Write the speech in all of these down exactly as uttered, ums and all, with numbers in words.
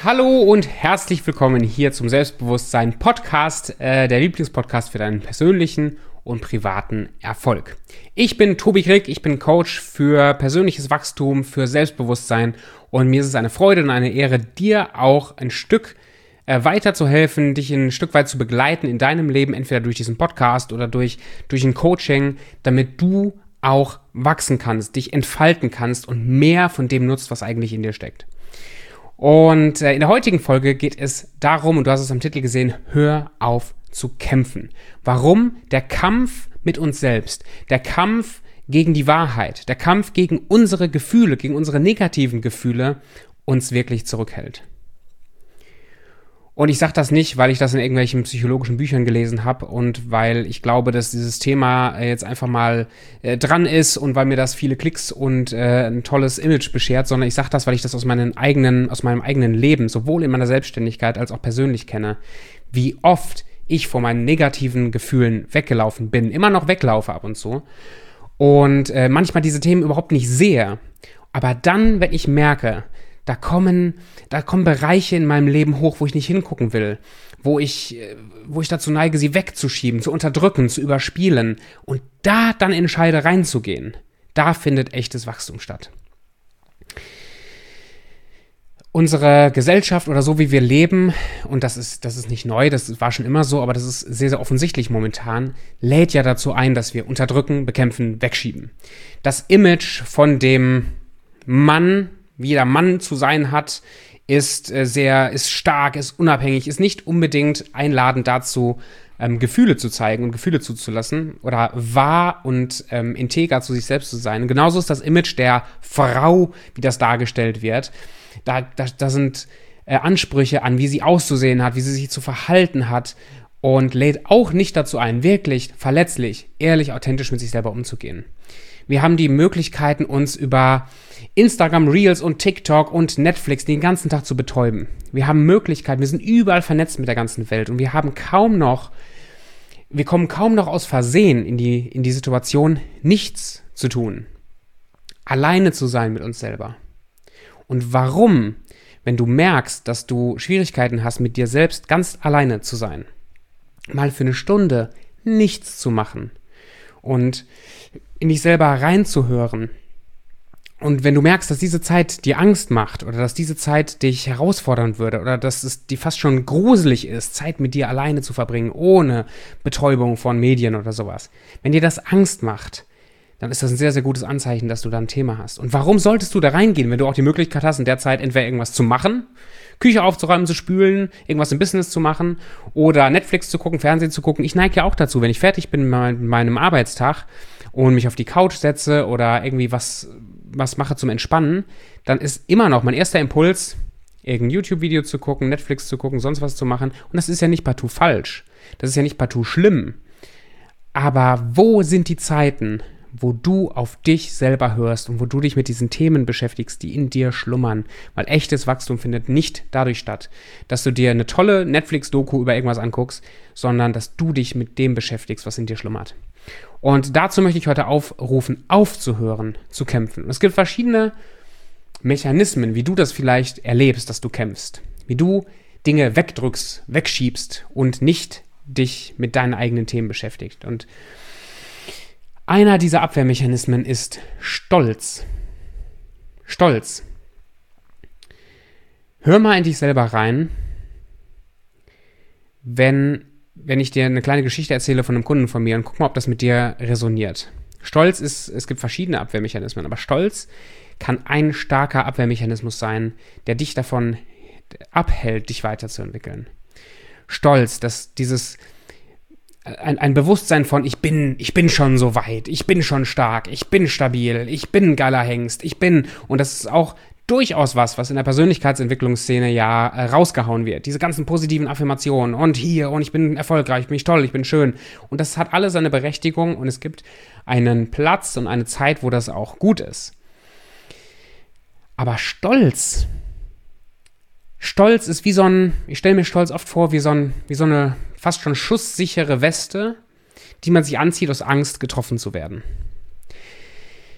Hallo und herzlich willkommen hier zum Selbstbewusstsein-Podcast, äh, der Lieblingspodcast für deinen persönlichen und privaten Erfolg. Ich bin Tobi Krieg, ich bin Coach für persönliches Wachstum, für Selbstbewusstsein und mir ist es eine Freude und eine Ehre, dir auch ein Stück äh, weiterzuhelfen, dich ein Stück weit zu begleiten in deinem Leben, entweder durch diesen Podcast oder durch, durch ein Coaching, damit du auch wachsen kannst, dich entfalten kannst und mehr von dem nutzt, was eigentlich in dir steckt. Und äh, in der heutigen Folge geht es darum, und du hast es am Titel gesehen, hör auf zu kämpfen. Warum der Kampf mit uns selbst, der Kampf gegen die Wahrheit, der Kampf gegen unsere Gefühle, gegen unsere negativen Gefühle uns wirklich zurückhält. Und ich sage das nicht, weil ich das in irgendwelchen psychologischen Büchern gelesen habe und weil ich glaube, dass dieses Thema jetzt einfach mal äh, dran ist und weil mir das viele Klicks und äh, ein tolles Image beschert, sondern ich sage das, weil ich das aus meinen eigenen, aus meinem eigenen Leben, sowohl in meiner Selbstständigkeit als auch persönlich kenne, wie oft ich vor meinen negativen Gefühlen weggelaufen bin, immer noch weglaufe ab und zu und äh, manchmal diese Themen überhaupt nicht sehe. Aber dann, wenn ich merke, Da kommen, da kommen Bereiche in meinem Leben hoch, wo ich nicht hingucken will, wo ich, wo ich dazu neige, sie wegzuschieben, zu unterdrücken, zu überspielen und da dann entscheide, reinzugehen. Da findet echtes Wachstum statt. Unsere Gesellschaft oder so, wie wir leben, und das ist, das ist nicht neu, das war schon immer so, aber das ist sehr, sehr offensichtlich momentan, lädt ja dazu ein, dass wir unterdrücken, bekämpfen, wegschieben. Das Image von dem Mann, wie jeder Mann zu sein hat, ist äh, sehr, ist stark, ist unabhängig, ist nicht unbedingt einladend dazu, ähm, Gefühle zu zeigen und Gefühle zuzulassen oder wahr und ähm, integer zu sich selbst zu sein. Und genauso ist das Image der Frau, wie das dargestellt wird. Da, da, da sind äh, Ansprüche an, wie sie auszusehen hat, wie sie sich zu verhalten hat und lädt auch nicht dazu ein, wirklich verletzlich, ehrlich, authentisch mit sich selber umzugehen. Wir haben die Möglichkeiten, uns über Instagram Reels und TikTok und Netflix den ganzen Tag zu betäuben. Wir haben Möglichkeiten, wir sind überall vernetzt mit der ganzen Welt und wir haben kaum noch, wir kommen kaum noch aus Versehen in die, in die Situation, nichts zu tun. Alleine zu sein mit uns selber. Und warum, wenn du merkst, dass du Schwierigkeiten hast, mit dir selbst ganz alleine zu sein, mal für eine Stunde nichts zu machen und in dich selber reinzuhören. Und wenn du merkst, dass diese Zeit dir Angst macht oder dass diese Zeit dich herausfordern würde oder dass es dir fast schon gruselig ist, Zeit mit dir alleine zu verbringen, ohne Betäubung von Medien oder sowas. Wenn dir das Angst macht, dann ist das ein sehr, sehr gutes Anzeichen, dass du da ein Thema hast. Und warum solltest du da reingehen, wenn du auch die Möglichkeit hast, in der Zeit entweder irgendwas zu machen, Küche aufzuräumen, zu spülen, irgendwas im Business zu machen oder Netflix zu gucken, Fernsehen zu gucken. Ich neige ja auch dazu, wenn ich fertig bin mit meinem Arbeitstag und mich auf die Couch setze oder irgendwie was, was mache zum Entspannen, dann ist immer noch mein erster Impuls, irgendein YouTube-Video zu gucken, Netflix zu gucken, sonst was zu machen. Und das ist ja nicht partout falsch. Das ist ja nicht partout schlimm. Aber wo sind die Zeiten, wo du auf dich selber hörst und wo du dich mit diesen Themen beschäftigst, die in dir schlummern? Weil echtes Wachstum findet nicht dadurch statt, dass du dir eine tolle Netflix-Doku über irgendwas anguckst, sondern dass du dich mit dem beschäftigst, was in dir schlummert. Und dazu möchte ich heute aufrufen, aufzuhören, zu kämpfen. Es gibt verschiedene Mechanismen, wie du das vielleicht erlebst, dass du kämpfst. Wie du Dinge wegdrückst, wegschiebst und nicht dich mit deinen eigenen Themen beschäftigst. Und einer dieser Abwehrmechanismen ist Stolz. Stolz. Hör mal in dich selber rein, wenn, wenn ich dir eine kleine Geschichte erzähle von einem Kunden von mir und guck mal, ob das mit dir resoniert. Stolz ist, es gibt verschiedene Abwehrmechanismen, aber Stolz kann ein starker Abwehrmechanismus sein, der dich davon abhält, dich weiterzuentwickeln. Stolz, dass dieses Ein, ein Bewusstsein von, ich bin, ich bin schon so weit, ich bin schon stark, ich bin stabil, ich bin ein geiler Hengst, ich bin, und das ist auch durchaus was, was in der Persönlichkeitsentwicklungsszene ja äh, rausgehauen wird. Diese ganzen positiven Affirmationen und hier, und ich bin erfolgreich, ich bin toll, ich bin schön. Und das hat alles seine Berechtigung und es gibt einen Platz und eine Zeit, wo das auch gut ist. Aber Stolz, Stolz ist wie so ein, ich stelle mir Stolz oft vor, wie so, ein, wie so eine fast schon schusssichere Weste, die man sich anzieht aus Angst, getroffen zu werden.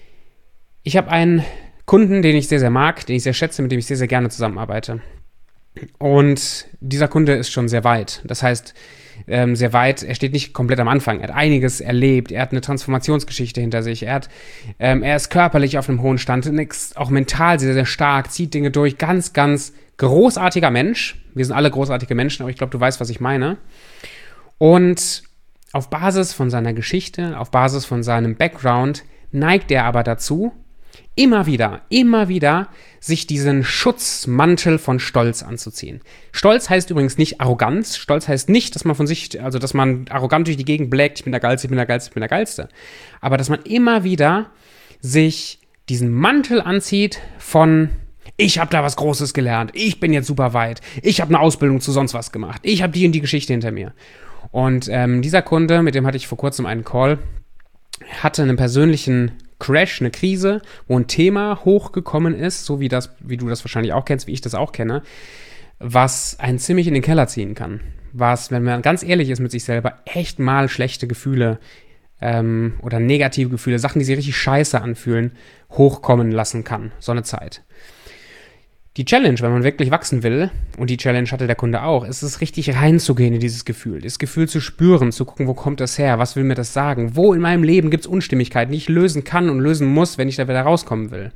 Ich habe einen Kunden, den ich sehr, sehr mag, den ich sehr schätze, mit dem ich sehr, sehr gerne zusammenarbeite. Und dieser Kunde ist schon sehr weit. Das heißt, ähm, sehr weit, er steht nicht komplett am Anfang. Er hat einiges erlebt, er hat eine Transformationsgeschichte hinter sich, er, hat, ähm, er ist körperlich auf einem hohen Stand, auch mental sehr, sehr stark, zieht Dinge durch. Ganz, ganz großartiger Mensch. Wir sind alle großartige Menschen, aber ich glaube, du weißt, was ich meine. Und auf Basis von seiner Geschichte, auf Basis von seinem Background neigt er aber dazu, immer wieder, immer wieder sich diesen Schutzmantel von Stolz anzuziehen. Stolz heißt übrigens nicht Arroganz. Stolz heißt nicht, dass man von sich, also dass man arrogant durch die Gegend blägt, ich bin der Geilste, ich bin der Geilste, ich bin der Geilste. Aber dass man immer wieder sich diesen Mantel anzieht von ich habe da was Großes gelernt, ich bin jetzt super weit, ich habe eine Ausbildung zu sonst was gemacht, ich habe die und die Geschichte hinter mir. Und ähm, dieser Kunde, mit dem hatte ich vor kurzem einen Call, hatte einen persönlichen Crash, eine Krise, wo ein Thema hochgekommen ist, so wie das, wie du das wahrscheinlich auch kennst, wie ich das auch kenne, was einen ziemlich in den Keller ziehen kann. Was, wenn man ganz ehrlich ist mit sich selber, echt mal schlechte Gefühle ähm, oder negative Gefühle, Sachen, die sich richtig scheiße anfühlen, hochkommen lassen kann. So eine Zeit. Die Challenge, wenn man wirklich wachsen will, und die Challenge hatte der Kunde auch, ist es richtig reinzugehen in dieses Gefühl, das Gefühl zu spüren, zu gucken, wo kommt das her, was will mir das sagen, wo in meinem Leben gibt es Unstimmigkeiten, die ich lösen kann und lösen muss, wenn ich da wieder rauskommen will.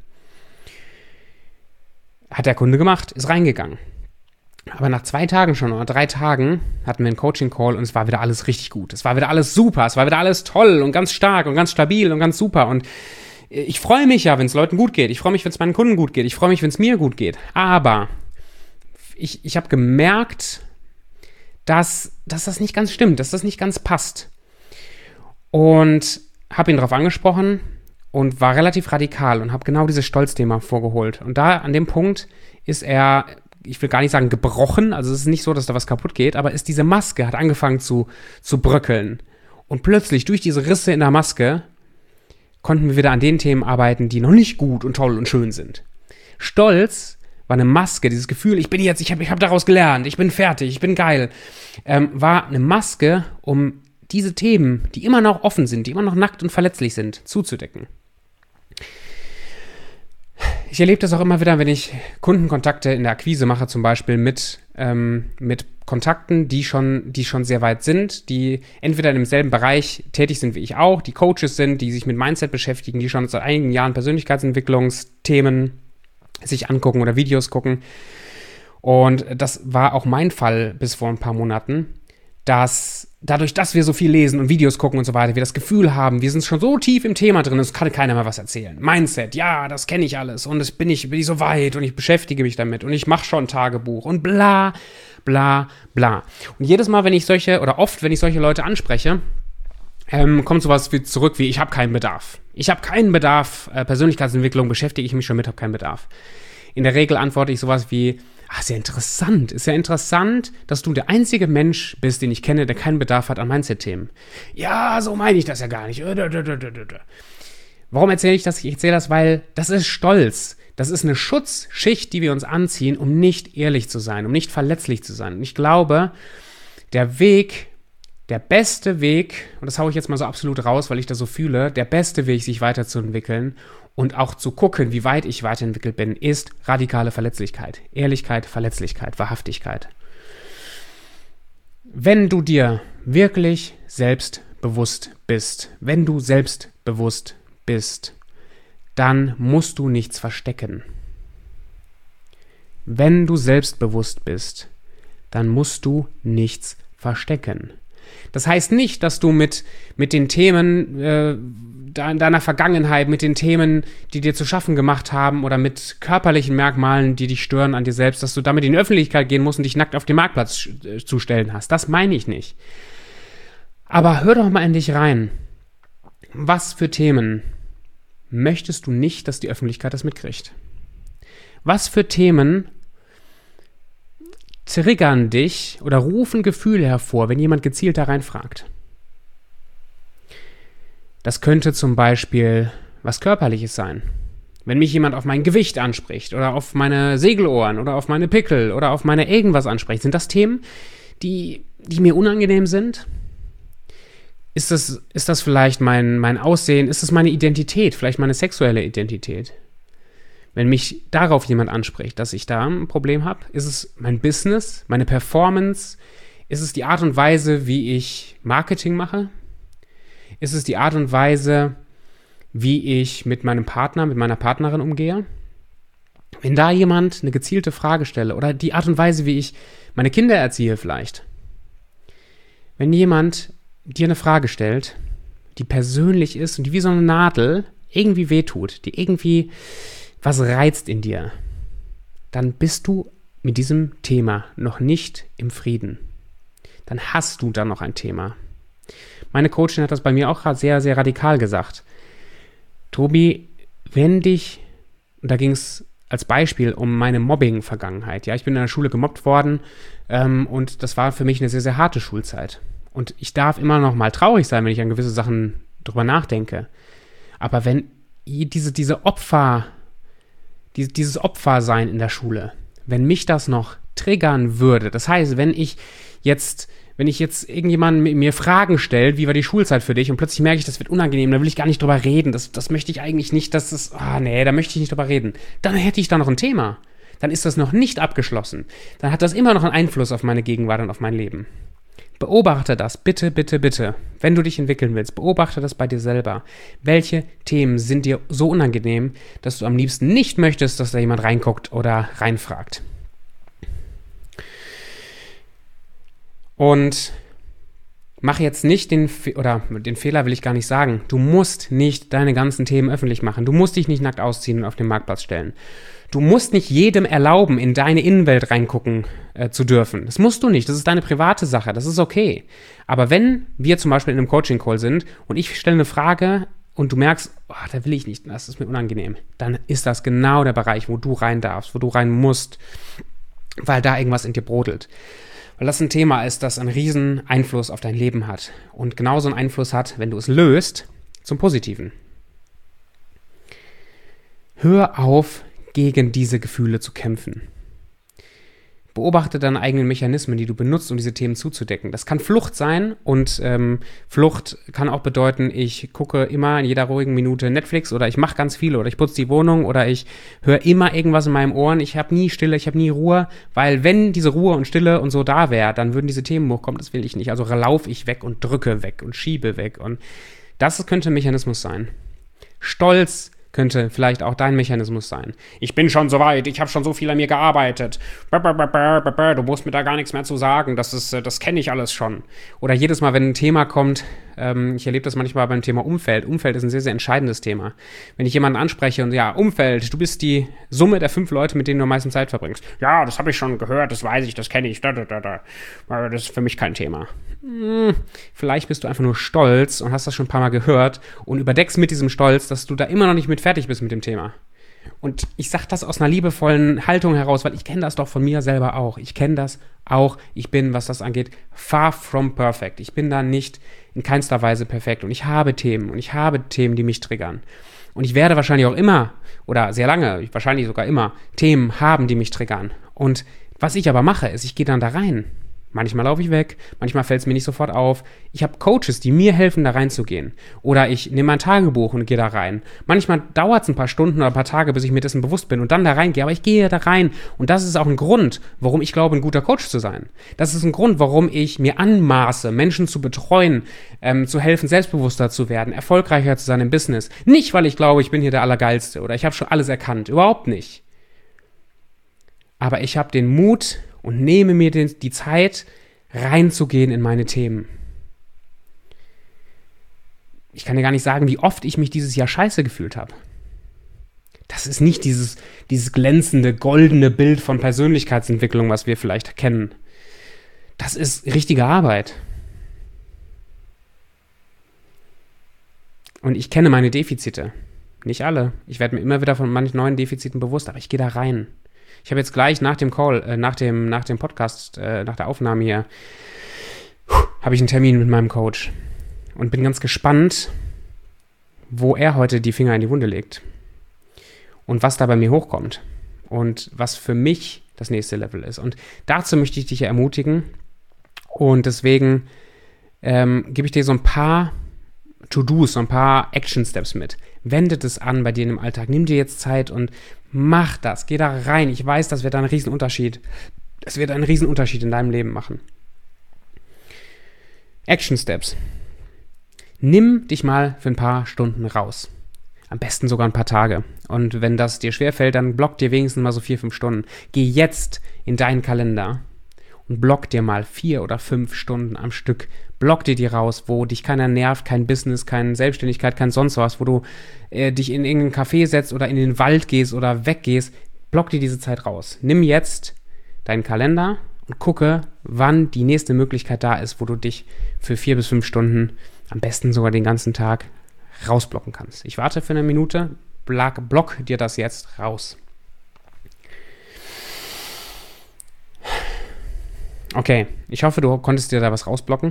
Hat der Kunde gemacht, ist reingegangen. Aber nach zwei Tagen schon oder drei Tagen hatten wir einen Coaching-Call und es war wieder alles richtig gut. Es war wieder alles super, es war wieder alles toll und ganz stark und ganz stabil und ganz super und ich freue mich ja, wenn es Leuten gut geht. Ich freue mich, wenn es meinen Kunden gut geht. Ich freue mich, wenn es mir gut geht. Aber ich, ich habe gemerkt, dass, dass das nicht ganz stimmt, dass das nicht ganz passt. Und habe ihn darauf angesprochen und war relativ radikal und habe genau dieses Stolzthema vorgeholt. Und da an dem Punkt ist er, ich will gar nicht sagen gebrochen, also es ist nicht so, dass da was kaputt geht, aber ist diese Maske, hat angefangen zu, zu bröckeln. Und plötzlich durch diese Risse in der Maske konnten wir wieder an den Themen arbeiten, die noch nicht gut und toll und schön sind. Stolz war eine Maske, dieses Gefühl, ich bin jetzt, ich habe ich hab daraus gelernt, ich bin fertig, ich bin geil, ähm, war eine Maske, um diese Themen, die immer noch offen sind, die immer noch nackt und verletzlich sind, zuzudecken. Ich erlebe das auch immer wieder, wenn ich Kundenkontakte in der Akquise mache, zum Beispiel mit, ähm, mit Kontakten, die schon, die schon sehr weit sind, die entweder in demselben Bereich tätig sind wie ich auch, die Coaches sind, die sich mit Mindset beschäftigen, die schon seit einigen Jahren Persönlichkeitsentwicklungsthemen sich angucken oder Videos gucken. Und das war auch mein Fall bis vor ein paar Monaten, dass dadurch, dass wir so viel lesen und Videos gucken und so weiter, wir das Gefühl haben, wir sind schon so tief im Thema drin, es kann keiner mehr was erzählen. Mindset, ja, das kenne ich alles und das bin ich, bin ich so weit und ich beschäftige mich damit und ich mache schon ein Tagebuch und bla, bla, bla. Und jedes Mal, wenn ich solche, oder oft, wenn ich solche Leute anspreche, ähm, kommt sowas wie zurück wie, ich habe keinen Bedarf. Ich habe keinen Bedarf, äh, Persönlichkeitsentwicklung, beschäftige ich mich schon mit, habe keinen Bedarf. In der Regel antworte ich sowas wie, ah, ist ja interessant, ist ja interessant, dass du der einzige Mensch bist, den ich kenne, der keinen Bedarf hat an Mindset-Themen. Ja, so meine ich das ja gar nicht. Warum erzähle ich das? Ich erzähle das, weil das ist Stolz. Das ist eine Schutzschicht, die wir uns anziehen, um nicht ehrlich zu sein, um nicht verletzlich zu sein. Und ich glaube, der Weg, der beste Weg, und das haue ich jetzt mal so absolut raus, weil ich das so fühle, der beste Weg, sich weiterzuentwickeln und auch zu gucken, wie weit ich weiterentwickelt bin, ist radikale Verletzlichkeit. Ehrlichkeit, Verletzlichkeit, Wahrhaftigkeit. Wenn du dir wirklich selbstbewusst bist, wenn du selbstbewusst bist, dann musst du nichts verstecken. Wenn du selbstbewusst bist, dann musst du nichts verstecken. Das heißt nicht, dass du mit, mit den Themen äh, deiner Vergangenheit, mit den Themen, die dir zu schaffen gemacht haben oder mit körperlichen Merkmalen, die dich stören an dir selbst, dass du damit in die Öffentlichkeit gehen musst und dich nackt auf den Marktplatz äh, zu stellen hast. Das meine ich nicht. Aber hör doch mal in dich rein. Was für Themen möchtest du nicht, dass die Öffentlichkeit das mitkriegt? Was für Themen triggern dich oder rufen Gefühle hervor, wenn jemand gezielt da reinfragt? Das könnte zum Beispiel was Körperliches sein. Wenn mich jemand auf mein Gewicht anspricht oder auf meine Segelohren oder auf meine Pickel oder auf meine irgendwas anspricht, sind das Themen, die, die mir unangenehm sind? Ist das, ist das vielleicht mein, mein Aussehen? Ist das meine Identität? Vielleicht meine sexuelle Identität? Wenn mich darauf jemand anspricht, dass ich da ein Problem habe, ist es mein Business, meine Performance, ist es die Art und Weise, wie ich Marketing mache, ist es die Art und Weise, wie ich mit meinem Partner, mit meiner Partnerin umgehe. Wenn da jemand eine gezielte Frage stelle oder die Art und Weise, wie ich meine Kinder erziehe vielleicht. Wenn jemand dir eine Frage stellt, die persönlich ist und die wie so eine Nadel irgendwie wehtut, die irgendwie was reizt in dir, dann bist du mit diesem Thema noch nicht im Frieden. Dann hast du da noch ein Thema. Meine Coachin hat das bei mir auch gerade sehr, sehr radikal gesagt. Tobi, wenn dich, und da ging es als Beispiel um meine Mobbing-Vergangenheit. Ja, ich bin in der Schule gemobbt worden ähm, und das war für mich eine sehr, sehr harte Schulzeit. Und ich darf immer noch mal traurig sein, wenn ich an gewisse Sachen drüber nachdenke. Aber wenn diese, diese Opfer, die, dieses Opfersein in der Schule, wenn mich das noch triggern würde, das heißt, wenn ich jetzt, wenn ich jetzt irgendjemand mir Fragen stellt, wie war die Schulzeit für dich, und plötzlich merke ich, das wird unangenehm, da will ich gar nicht drüber reden, das, das möchte ich eigentlich nicht, das ist, ah nee, da möchte ich nicht drüber reden, dann hätte ich da noch ein Thema. Dann ist das noch nicht abgeschlossen. Dann hat das immer noch einen Einfluss auf meine Gegenwart und auf mein Leben. Beobachte das, bitte, bitte, bitte. Wenn du dich entwickeln willst, beobachte das bei dir selber. Welche Themen sind dir so unangenehm, dass du am liebsten nicht möchtest, dass da jemand reinguckt oder reinfragt? Und mach jetzt nicht den, Fe- oder den Fehler will ich gar nicht sagen, du musst nicht deine ganzen Themen öffentlich machen. Du musst dich nicht nackt ausziehen und auf den Marktplatz stellen. Du musst nicht jedem erlauben, in deine Innenwelt reingucken äh, zu dürfen. Das musst du nicht, das ist deine private Sache, das ist okay. Aber wenn wir zum Beispiel in einem Coaching-Call sind und ich stelle eine Frage und du merkst, oh, da will ich nicht, das ist mir unangenehm, dann ist das genau der Bereich, wo du rein darfst, wo du rein musst, weil da irgendwas in dir brodelt. Weil das ein Thema ist, das einen riesen Einfluss auf dein Leben hat und genauso einen Einfluss hat, wenn du es löst, zum Positiven. Hör auf, gegen diese Gefühle zu kämpfen. Beobachte deine eigenen Mechanismen, die du benutzt, um diese Themen zuzudecken. Das kann Flucht sein und ähm, Flucht kann auch bedeuten, ich gucke immer in jeder ruhigen Minute Netflix oder ich mache ganz viel oder ich putze die Wohnung oder ich höre immer irgendwas in meinen Ohren. Ich habe nie Stille, ich habe nie Ruhe, weil wenn diese Ruhe und Stille und so da wäre, dann würden diese Themen hochkommen, das will ich nicht. Also laufe ich weg und drücke weg und schiebe weg und das könnte ein Mechanismus sein. Stolz könnte vielleicht auch dein Mechanismus sein. Ich bin schon so weit, ich habe schon so viel an mir gearbeitet. Du musst mir da gar nichts mehr zu sagen, das ist, das kenne ich alles schon. Oder jedes Mal, wenn ein Thema kommt, ähm, ich erlebe das manchmal beim Thema Umfeld. Umfeld ist ein sehr, sehr entscheidendes Thema. Wenn ich jemanden anspreche und ja, Umfeld, du bist die Summe der fünf Leute, mit denen du am meisten Zeit verbringst. Ja, das habe ich schon gehört, das weiß ich, das kenne ich. Da, da, da, da. Das ist für mich kein Thema. Hm, vielleicht bist du einfach nur stolz und hast das schon ein paar Mal gehört und überdeckst mit diesem Stolz, dass du da immer noch nicht mit fertig bist mit dem Thema. Und ich sage das aus einer liebevollen Haltung heraus, weil ich kenne das doch von mir selber auch. Ich kenne das auch. Ich bin, was das angeht, far from perfect. Ich bin da nicht in keinster Weise perfekt. Und ich habe Themen und ich habe Themen, die mich triggern. Und ich werde wahrscheinlich auch immer oder sehr lange, wahrscheinlich sogar immer, Themen haben, die mich triggern. Und was ich aber mache, ist, ich gehe dann da rein. Manchmal laufe ich weg, manchmal fällt es mir nicht sofort auf. Ich habe Coaches, die mir helfen, da reinzugehen. Oder ich nehme mein Tagebuch und gehe da rein. Manchmal dauert es ein paar Stunden oder ein paar Tage, bis ich mir dessen bewusst bin und dann da reingehe. Aber ich gehe da rein. Und das ist auch ein Grund, warum ich glaube, ein guter Coach zu sein. Das ist ein Grund, warum ich mir anmaße, Menschen zu betreuen, ähm, zu helfen, selbstbewusster zu werden, erfolgreicher zu sein im Business. Nicht, weil ich glaube, ich bin hier der Allergeilste oder ich habe schon alles erkannt. Überhaupt nicht. Aber ich habe den Mut und nehme mir den, die Zeit, reinzugehen in meine Themen. Ich kann dir gar nicht sagen, wie oft ich mich dieses Jahr scheiße gefühlt habe. Das ist nicht dieses, dieses glänzende, goldene Bild von Persönlichkeitsentwicklung, was wir vielleicht kennen. Das ist richtige Arbeit. Und ich kenne meine Defizite. Nicht alle. Ich werde mir immer wieder von manchen neuen Defiziten bewusst, aber ich gehe da rein. Ich habe jetzt gleich nach dem Call, äh, nach dem, nach dem Podcast, äh, nach der Aufnahme hier, habe ich einen Termin mit meinem Coach und bin ganz gespannt, wo er heute die Finger in die Wunde legt und was da bei mir hochkommt und was für mich das nächste Level ist. Und dazu möchte ich dich ja ermutigen und deswegen ähm, gebe ich dir so ein paar To-Dos, so ein paar Action-Steps mit. Wende das an bei dir im Alltag. Nimm dir jetzt Zeit und mach das. Geh da rein. Ich weiß, das wird einen Riesenunterschied. Das wird einen Riesenunterschied in deinem Leben machen. Action-Steps. Nimm dich mal für ein paar Stunden raus. Am besten sogar ein paar Tage. Und wenn das dir schwerfällt, dann block dir wenigstens mal so vier, fünf Stunden. Geh jetzt in deinen Kalender und block dir mal vier oder fünf Stunden am Stück. Block dir die raus, wo dich keiner nervt, kein Business, keine Selbstständigkeit, kein sonst was, wo du äh, dich in irgendeinen Café setzt oder in den Wald gehst oder weggehst. Block dir diese Zeit raus. Nimm jetzt deinen Kalender und gucke, wann die nächste Möglichkeit da ist, wo du dich für vier bis fünf Stunden, am besten sogar den ganzen Tag, rausblocken kannst. Ich warte für eine Minute, block, block dir das jetzt raus. Okay, ich hoffe, du konntest dir da was rausblocken.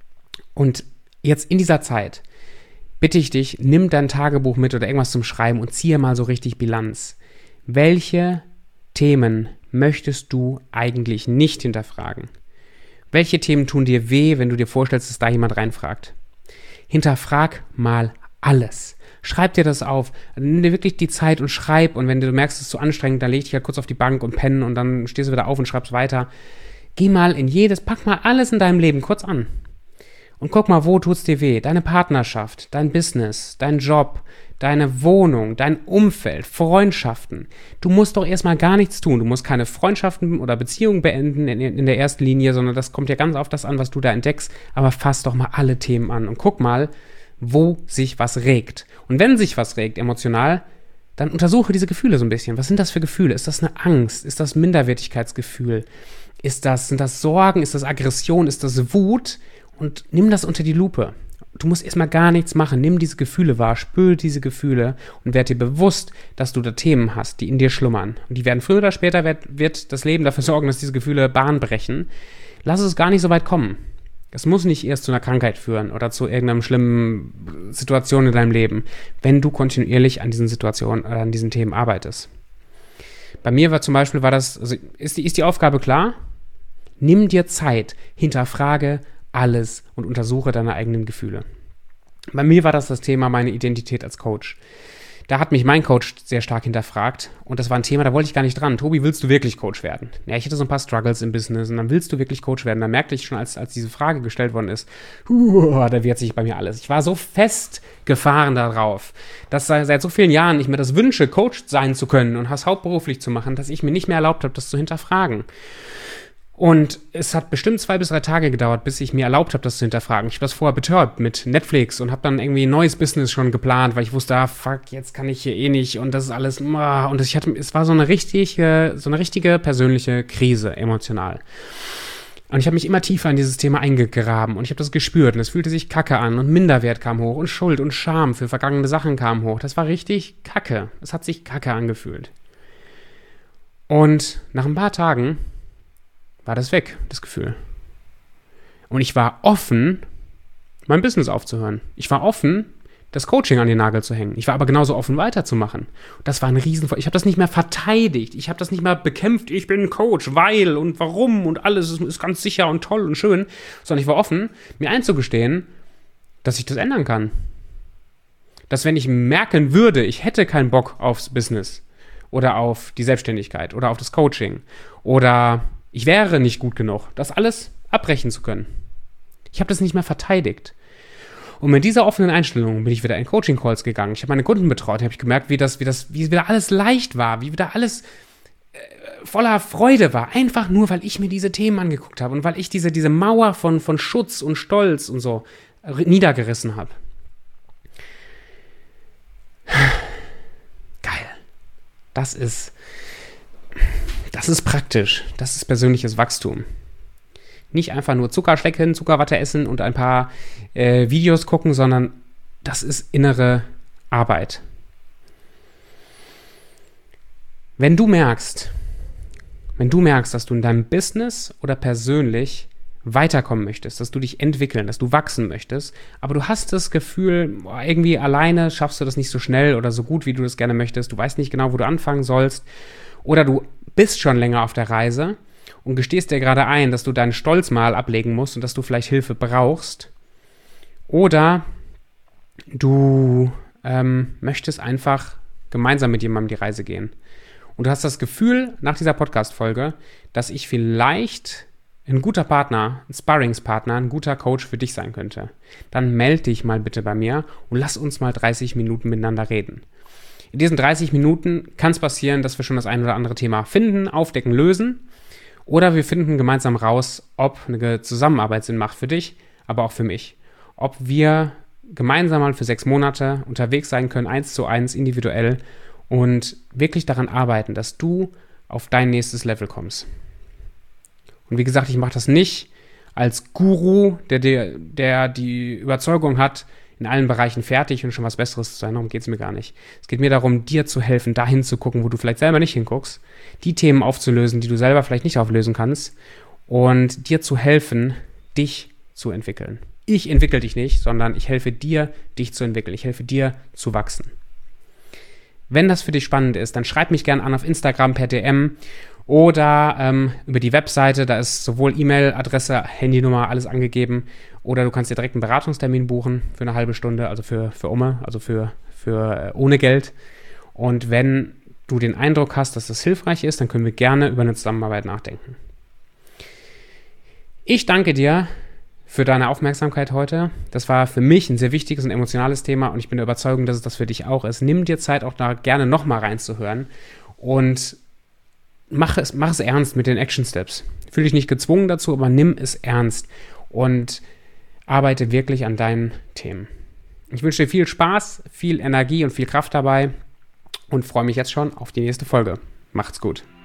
Und jetzt in dieser Zeit bitte ich dich, nimm dein Tagebuch mit oder irgendwas zum Schreiben und ziehe mal so richtig Bilanz. Welche Themen möchtest du eigentlich nicht hinterfragen? Welche Themen tun dir weh, wenn du dir vorstellst, dass da jemand reinfragt? Hinterfrag mal alles. Schreib dir das auf. Nimm dir wirklich die Zeit und schreib. Und wenn du merkst, es ist zu anstrengend, dann leg dich halt kurz auf die Bank und pennen und dann stehst du wieder auf und schreibst weiter. Geh mal in jedes, pack mal alles in deinem Leben kurz an. Und guck mal, wo tut's dir weh? Deine Partnerschaft, dein Business, dein Job, deine Wohnung, dein Umfeld, Freundschaften. Du musst doch erstmal gar nichts tun. Du musst keine Freundschaften oder Beziehungen beenden in, in der ersten Linie, sondern das kommt ja ganz auf das an, was du da entdeckst. Aber fass doch mal alle Themen an und guck mal, wo sich was regt. Und wenn sich was regt, emotional, dann untersuche diese Gefühle so ein bisschen. Was sind das für Gefühle? Ist das eine Angst? Ist das Minderwertigkeitsgefühl? Ist das, sind das Sorgen? Ist das Aggression? Ist das Wut? Und nimm das unter die Lupe. Du musst erstmal gar nichts machen. Nimm diese Gefühle wahr, spür diese Gefühle und werd dir bewusst, dass du da Themen hast, die in dir schlummern. Und die werden früher oder später, wird, wird das Leben dafür sorgen, dass diese Gefühle Bahn brechen. Lass es gar nicht so weit kommen. Es muss nicht erst zu einer Krankheit führen oder zu irgendeiner schlimmen Situation in deinem Leben, wenn du kontinuierlich an diesen Situationen oder an diesen Themen arbeitest. Bei mir war zum Beispiel, war das, also ist die, ist die Aufgabe klar? Nimm dir Zeit, hinterfrage alles und untersuche deine eigenen Gefühle. Bei mir war das das Thema meine Identität als Coach. Da hat mich mein Coach sehr stark hinterfragt und das war ein Thema, da wollte ich gar nicht dran. Tobi, willst du wirklich Coach werden? Ja, ich hatte so ein paar Struggles im Business und dann willst du wirklich Coach werden. Da merkte ich schon, als, als diese Frage gestellt worden ist, uh, da wehrt sich bei mir alles. Ich war so festgefahren darauf, dass seit so vielen Jahren ich mir das wünsche, Coach sein zu können und das hauptberuflich zu machen, dass ich mir nicht mehr erlaubt habe, das zu hinterfragen. Und es hat bestimmt zwei bis drei Tage gedauert, bis ich mir erlaubt habe, das zu hinterfragen. Ich habe das vorher betäubt mit Netflix und habe dann irgendwie ein neues Business schon geplant, weil ich wusste, ah, fuck, jetzt kann ich hier eh nicht und das ist alles, und ich hatte, es war so eine richtige, so eine richtige persönliche Krise, emotional. Und ich habe mich immer tiefer in dieses Thema eingegraben und ich habe das gespürt und es fühlte sich kacke an und Minderwert kam hoch und Schuld und Scham für vergangene Sachen kam hoch. Das war richtig kacke. Es hat sich kacke angefühlt. Und nach ein paar Tagen war das weg, das Gefühl. Und ich war offen, mein Business aufzuhören. Ich war offen, das Coaching an den Nagel zu hängen. Ich war aber genauso offen, weiterzumachen. Das war ein Riesen... Ich habe das nicht mehr verteidigt. Ich habe das nicht mehr bekämpft. Ich bin Coach, weil und warum und alles ist, ist ganz sicher und toll und schön. Sondern ich war offen, mir einzugestehen, dass ich das ändern kann. Dass wenn ich merken würde, ich hätte keinen Bock aufs Business oder auf die Selbstständigkeit oder auf das Coaching oder ich wäre nicht gut genug, das alles abbrechen zu können. Ich habe das nicht mehr verteidigt. Und mit dieser offenen Einstellung bin ich wieder in Coaching-Calls gegangen. Ich habe meine Kunden betreut, habe ich gemerkt, wie das, wie das, wie wieder alles leicht war, wie wieder alles äh, voller Freude war. Einfach nur, weil ich mir diese Themen angeguckt habe und weil ich diese, diese Mauer von, von Schutz und Stolz und so niedergerissen habe. Geil. Das ist... Das ist praktisch. Das ist persönliches Wachstum. Nicht einfach nur Zucker schlecken, Zuckerwatte essen und ein paar äh, Videos gucken, sondern das ist innere Arbeit. Wenn du merkst, wenn du merkst, dass du in deinem Business oder persönlich weiterkommen möchtest, dass du dich entwickeln, dass du wachsen möchtest, aber du hast das Gefühl, boah, irgendwie alleine schaffst du das nicht so schnell oder so gut, wie du das gerne möchtest, du weißt nicht genau, wo du anfangen sollst, oder du bist schon länger auf der Reise und gestehst dir gerade ein, dass du deinen Stolz mal ablegen musst und dass du vielleicht Hilfe brauchst. Oder du ähm, möchtest einfach gemeinsam mit jemandem die Reise gehen. Und du hast das Gefühl nach dieser Podcast-Folge, dass ich vielleicht ein guter Partner, ein Sparringspartner, ein guter Coach für dich sein könnte. Dann melde dich mal bitte bei mir und lass uns mal dreißig Minuten miteinander reden. In diesen dreißig Minuten kann es passieren, dass wir schon das ein oder andere Thema finden, aufdecken, lösen. Oder wir finden gemeinsam raus, ob eine Zusammenarbeit Sinn macht für dich, aber auch für mich. Ob wir gemeinsam mal für sechs Monate unterwegs sein können, eins zu eins, individuell und wirklich daran arbeiten, dass du auf dein nächstes Level kommst. Und wie gesagt, ich mache das nicht als Guru, der, der, der die Überzeugung hat, in allen Bereichen fertig und schon was Besseres zu sein. Darum geht es mir gar nicht. Es geht mir darum, dir zu helfen, dahin zu gucken, wo du vielleicht selber nicht hinguckst, die Themen aufzulösen, die du selber vielleicht nicht auflösen kannst und dir zu helfen, dich zu entwickeln. Ich entwickle dich nicht, sondern ich helfe dir, dich zu entwickeln. Ich helfe dir zu wachsen. Wenn das für dich spannend ist, dann schreib mich gerne an auf Instagram per D M oder ähm, über die Webseite. Da ist sowohl E-Mail-Adresse, Handynummer, alles angegeben. Oder du kannst dir direkt einen Beratungstermin buchen für eine halbe Stunde, also für, für Umme, also für, für äh, ohne Geld. Und wenn du den Eindruck hast, dass das hilfreich ist, dann können wir gerne über eine Zusammenarbeit nachdenken. Ich danke dir für deine Aufmerksamkeit heute. Das war für mich ein sehr wichtiges und emotionales Thema und ich bin der Überzeugung, dass es das für dich auch ist. Nimm dir Zeit, auch da gerne nochmal reinzuhören und mach es, mach es ernst mit den Action Steps. Fühl dich nicht gezwungen dazu, aber nimm es ernst und arbeite wirklich an deinen Themen. Ich wünsche dir viel Spaß, viel Energie und viel Kraft dabei und freue mich jetzt schon auf die nächste Folge. Macht's gut.